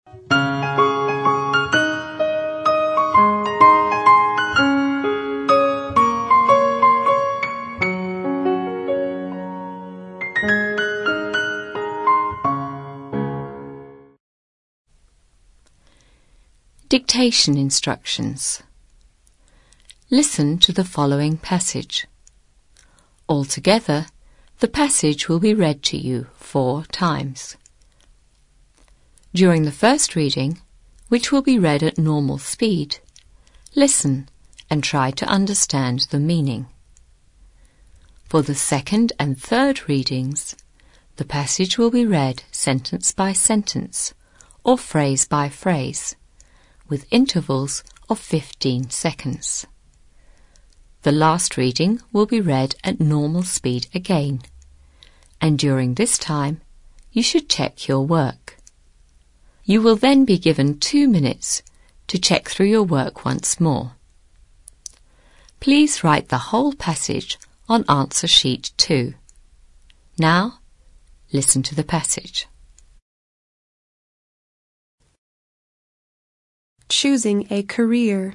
Dictation instructions. Listen to the following passage. Altogether, the passage will be read to you 4 times. During the first reading, which will be read at normal speed, listen and try to understand the meaning. For the second and third readings, the passage will be read sentence by sentence or phrase by phrase, with intervals of 15 seconds. The last reading will be read at normal speed again, and during this time you should check your work. You will then be given 2 minutes to check through your work once more. Please write the whole passage on answer sheet 2. Now, listen to the passage. Choosing a career.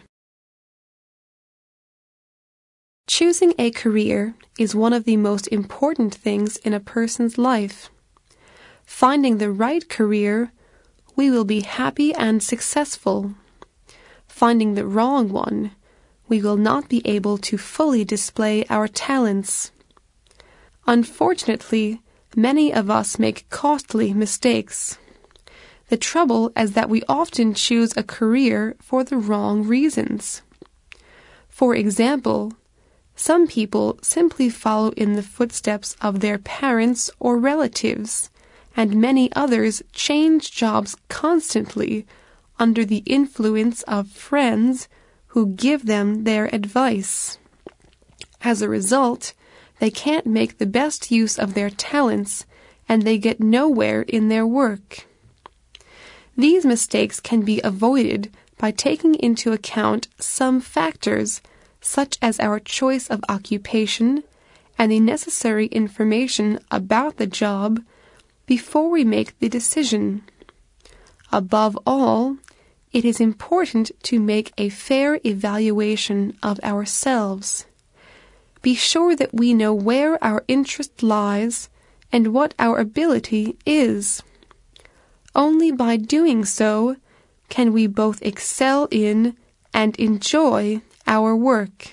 Choosing a career is one of the most important things in a person's life. Finding the right career, we will be happy and successful. Finding the wrong one, we will not be able to fully display our talents. Unfortunately, many of us make costly mistakes. The trouble is that we often choose a career for the wrong reasons. For example, some people simply follow in the footsteps of their parents or relatives, and many others change jobs constantly under the influence of friends who give them their advice. As a result, they can't make the best use of their talents, and they get nowhere in their work. These mistakes can be avoided by taking into account some factors, such as our choice of occupation and the necessary information about the job before we make the decision. Above all, it is important to make a fair evaluation of ourselves. Be sure that we know where our interest lies and what our ability is. Only by doing so can we both excel in and enjoy our work.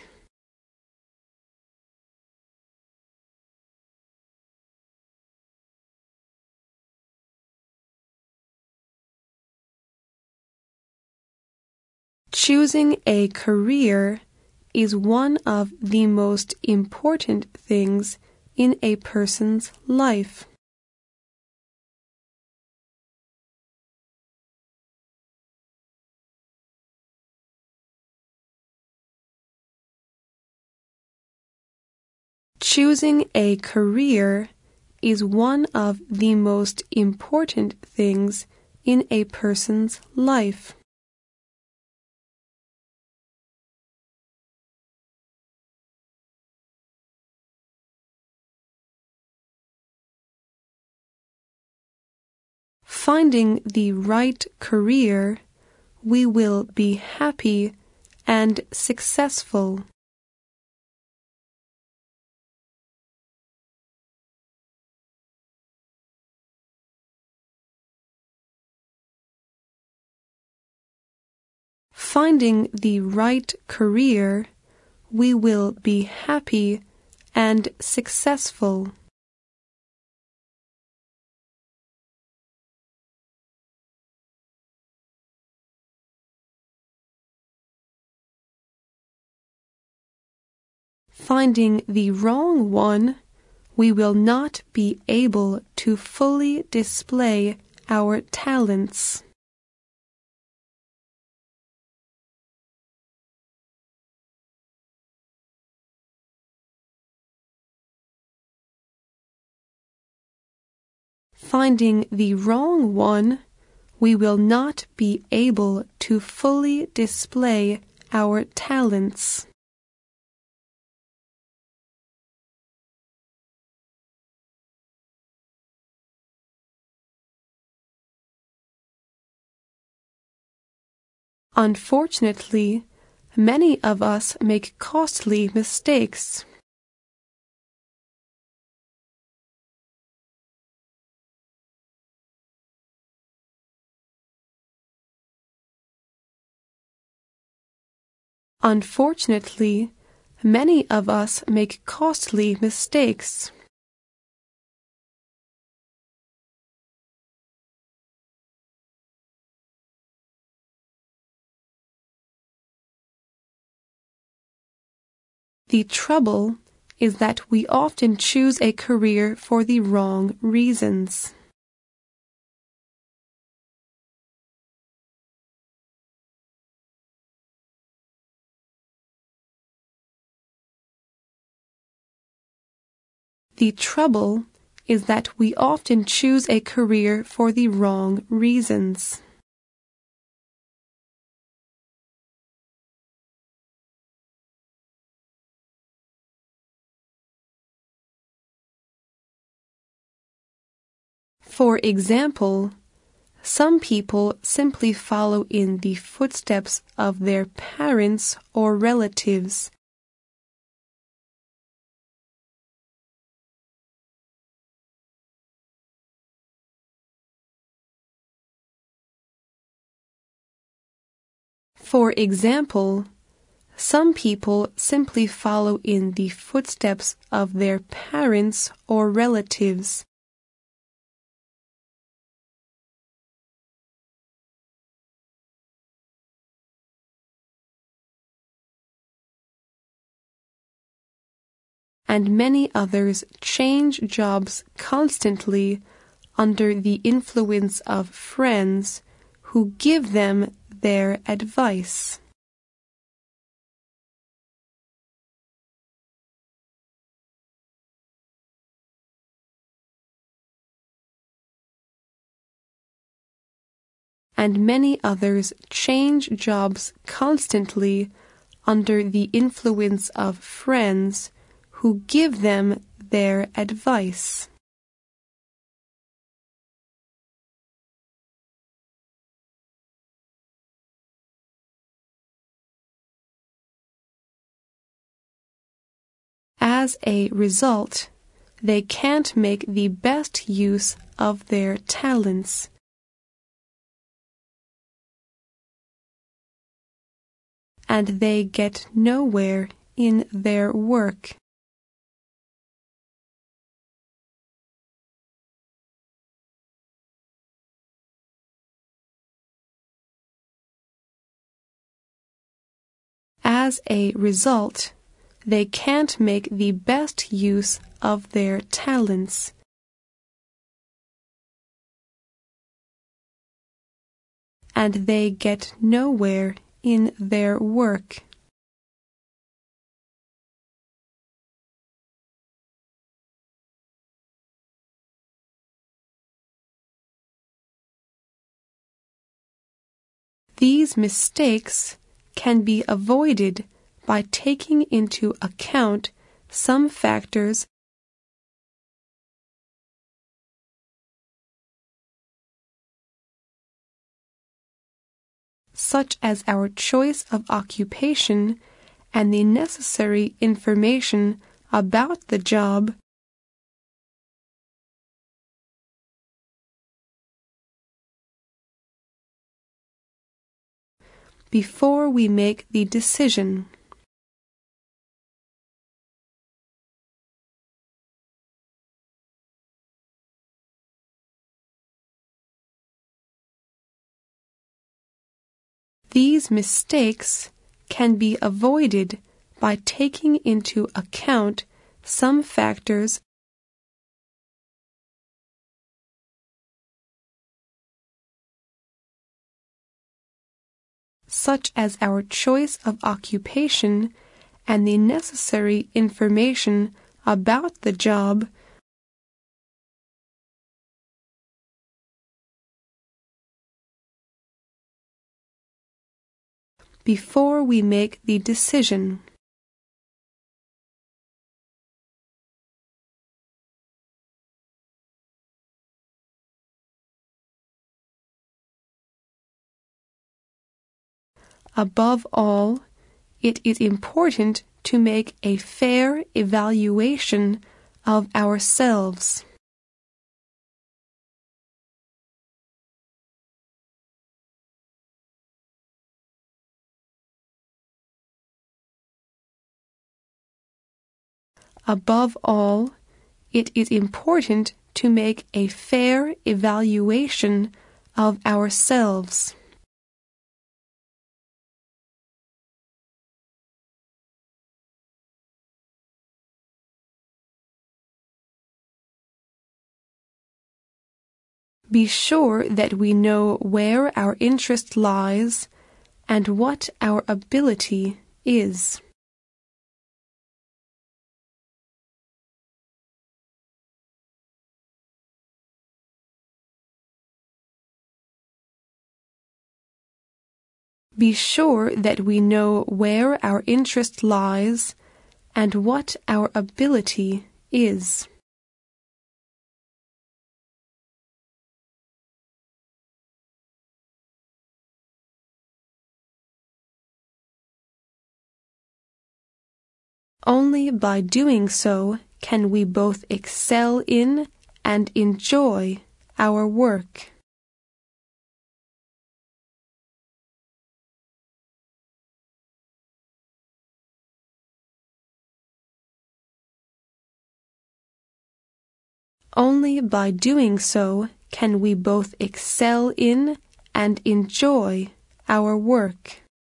Choosing a career is one of the most important things in a person's life. Choosing a career is one of the most important things in a person's life. Finding the right career, we will be happy and successful. Finding the right career, we will be happy and successful. Finding the wrong one, we will not be able to fully display our talents. Finding the wrong one, we will not be able to fully display our talents. Unfortunately, many of us make costly mistakes. Unfortunately, many of us make costly mistakes. The trouble is that we often choose a career for the wrong reasons. The trouble is that we often choose a career for the wrong reasons. For example, some people simply follow in the footsteps of their parents or relatives. For example, some people simply follow in the footsteps of their parents or relatives. And many others change jobs constantly under the influence of friends who give them their advice. And many others change jobs constantly under the influence of friends who give them their advice. As a result, they can't make the best use of their talents. And they get nowhere in their work. As a result, they can't make the best use of their talents. And they get nowhere in their work. These mistakes can be avoided by taking into account some factors such as our choice of occupation and the necessary information about the job, before we make the decision. These mistakes can be avoided by taking into account some factors such as our choice of occupation and the necessary information about the job, before we make the decision. Above all, it is important to make a fair evaluation of ourselves. Above all, it is important to make a fair evaluation of ourselves. Be sure that we know where our interest lies and what our ability is. Be sure that we know where our interest lies and what our ability is. Only by doing so can we both excel in and enjoy our work. Only by doing so can we both excel in and enjoy our work.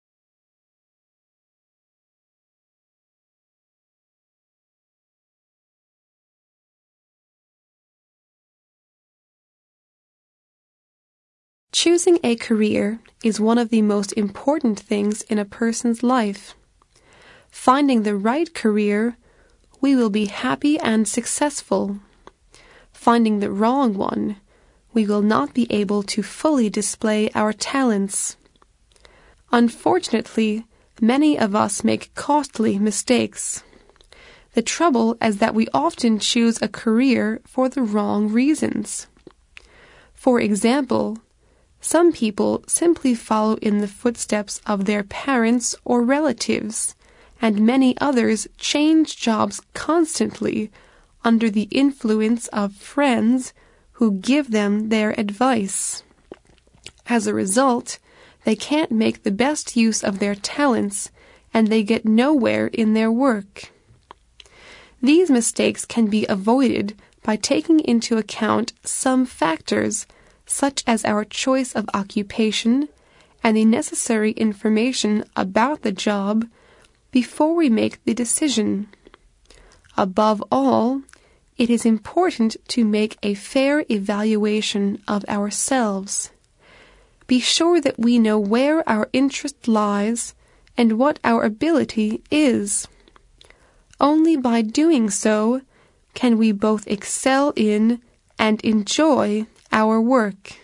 Choosing a career is one of the most important things in a person's life. Finding the right career, we will be happy and successful. Finding the wrong one, we will not be able to fully display our talents. Unfortunately, many of us make costly mistakes. The trouble is that we often choose a career for the wrong reasons. For example, some people simply follow in the footsteps of their parents or relatives, and many others change jobs constantly under the influence of friends who give them their advice. As a result, they can't make the best use of their talents, and they get nowhere in their work. These mistakes can be avoided by taking into account some factors such as our choice of occupation and the necessary information about the job before we make the decision. Above all, it is important to make a fair evaluation of ourselves. Be sure that we know where our interest lies and what our ability is. Only by doing so can we both excel in and enjoy our work.